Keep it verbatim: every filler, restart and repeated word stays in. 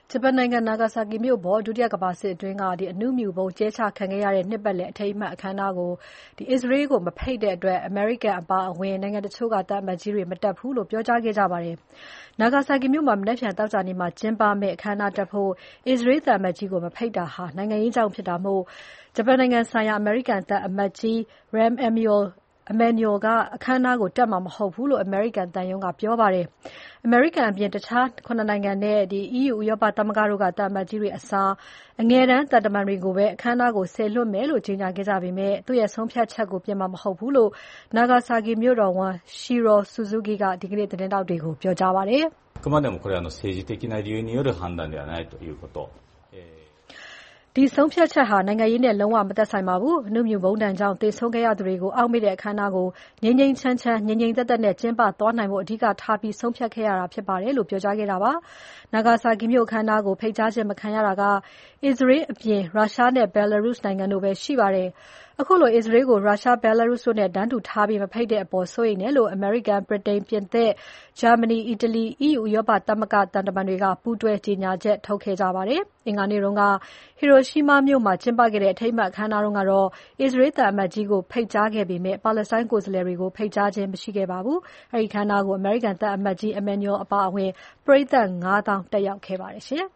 ဂျပန်နိုင်ငံ Nagasaki မြို့ပေါ် ဒုတိယကမ္ဘာစစ်အတွင်းကအနုမြူဗုံးကြဲချခံခဲ့ရတဲ့နှစ်ပတ်လည်အထိမ်းအမှတ်အခမ်းအနားကိုအစ္စရေးကိုမဖိတ်တဲ့အတွက် အမေရိကန်အပါအဝင်နိုင်ငံတချို့ကသံအမတ်ကြီးတွေ မတက်ဘူးလို့ပြောကြားခဲ့ကြပါတယ်။ Nagasaki မြို့မှာ မနက်ဖြန်သောကြာနေ့မှာကျင်းပမယ့် အခမ်းအနားတက်ဖို့ အစ္စရေးသံအမတ်ကြီးကို မဖိတ်တာဟာ နိုင်ငံရေးကြောင့်ဖြစ်တာမို့ ဂျပန်နိုင်ငံဆိုင်ရာ အမေရိကန်သံအမတ်ကြီး Rahm Emanuel ကအခမ်းအနားကို တက်မှာမဟုတ်ဘူးလို့ အမေရိကန်သံရုံးကပြောပါတယ်။ အမေရိကန်အပြင် တခြား ၇ နိုင်ငံနဲ့ အီးယူ ဥရောပသမဂ္ဂတို့က သံအမတ်ကြီးတွေအစား အငယ်တန်းသံတမန်တွေကိုပဲ အခမ်းအနားကို စေလွှတ်မယ်လို့ ကြေညာခဲ့ကြပေမဲ့ သူ့ရဲ့ဆုံးဖြတ်ချက်ကို ပြင်မှာမဟုတ်ဘူးလို့ Nagasaki မြို့တော်ဝန် Shiro Suzuki ကဒီနေ့သတင်းထောက်တွေကို ပြောကြားပါတယ်။ " ဒီဆုံးဖြတ်ချက်ဟာ နိုင်ငံရေးနဲ့လုံးဝမသက်ဆိုင်ပါဘူး။ အနုမြူဗုံးဒဏ်ကြောင့်သေဆုံးခဲ့ရသူတွေကို အောက်မေ့တဲ့အခမ်းအနားကို ငြိမ်းငြိမ်းချမ်းချမ်း ငြိမ်ငြိမ်သက်သက်နဲ့ကျင်းပသွားနိုင်ဖို့ အဓိကထားပြီး ဆုံးဖြတ်ခဲ့ရတာဖြစ်ပါတယ်"လို့ပြောကြားခဲ့တာပါ။ Nagasaki မြို့အခမ်းအနားကို ဖိတ်ကြားခြင်းမခံရတာက အစ္စရေးအပြင် ရုရှားနဲ့ Belarus နိုင်ငံတို့ပဲရှိပါတယ်။ ခုလို အစ္စရေးကို ရုရှား၊ Belarus တို့နဲ့ တန်းတူထားပြီး မဖိတ်တဲ့အပေါ် စိုးရိမ်တယ်လို့ အမေရိကန်၊ ဗြိတိန်၊ ပြင်သစ်၊ ဂျာမနီ၊ အီတလီ၊ အီးယူ ဥရောပသမဂ္ဂသံတမန်တွေက ပူးတွဲကြေညာချက်ထုတ်ခဲ့ကြပါတယ်။ အင်္ဂါနေ့က Hiroshima မြို့မှာကျင်းပခဲ့တဲ့ အထိမ်းအမှတ်အခမ်းအနားကတော့ အစ္စရေးသံအမတ်ကြီးကို ဖိတ်ကြားခဲ့ပေမဲ့ ပါလက်စတိုင်းကိုယ်စားလှယ်တွေကို ဖိတ်ကြားခြင်းမရှိခဲ့ပါဘူး။ အဲဒီအခမ်းအနားကို အမေရိကန်သံအမတ်ကြီး Emanuel အပါအဝင် ပရိတ်သတ် ၅ သောင်းတက်ရောက်ခဲ့ပါတယ်ရှင်